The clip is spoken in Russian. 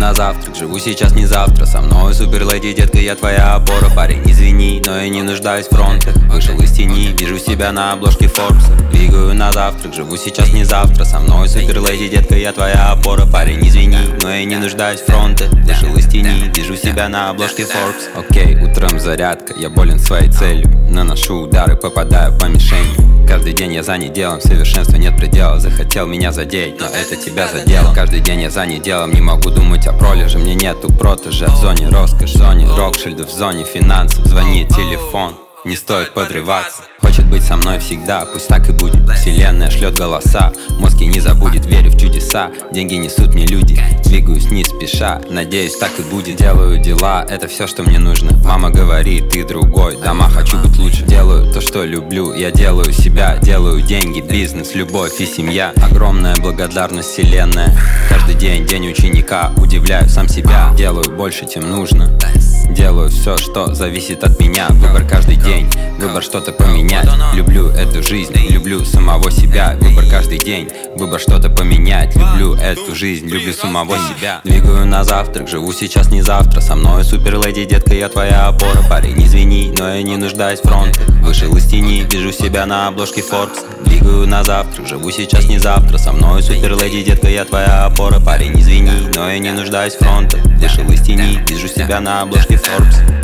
на завтрак, живу сейчас не завтра. Со мной суперледи, детка, я твоя опора. Парень, извини, но я не нуждаюсь в фронтах. Вышел из тени, вижу себя на обложке Forbes. Двигаю на завтрак, живу сейчас не завтра. Со мной суперледи, детка, я твоя опора. Парень, извини, но я не нуждаюсь в фронтах. Вышел из тени, вижу себя на обложке Forbes. Окей, утром зарядка, я болен своей целью. Наношу удары, попадаю по мишени. Каждый день я занят делом, совершенства нет предела. Захотел меня задеть, но это тебя задело. Каждый день я занят делом, не могу думать о пролеже. Мне нету протежа в зоне роскошь, в зоне Рокшильда, в зоне финансов. Звонит телефон, не стоит подрываться. Хочет быть со мной всегда, пусть так и будет. Вселенная шлет голоса, мозг и не забудет, верю в чудеса. Деньги несут мне люди, двигаюсь не спеша. Надеюсь, так и будет. Делаю дела, это все, что мне нужно. Мама говорит, ты другой, дома хочу быть лучше. Делаю то, что люблю, я делаю себя. Делаю деньги, бизнес, любовь и семья. Огромная благодарность вселенная. Каждый день, день ученика. Удивляю сам себя, делаю больше, чем нужно. Делаю все, что зависит от меня. Выбор каждый день, выбор что-то поменять. Люблю эту жизнь, люблю самого себя. Выбор каждый день, выбор что-то поменять. Люблю эту жизнь, люблю самого себя. Двигаю на завтрак, живу сейчас не завтра. Со мной суперледи, детка, я твоя опора. Парень, извини, но я не нуждаюсь в фронте. Вышел из тени, вижу себя на обложке Forbes. Двигаю на завтрак, живу сейчас не завтра. Со мной суперледи, детка, я твоя опора. Парень, извини, но я не нуждаюсь в фронте. Вышел из тени, вижу себя на обложке Forbes.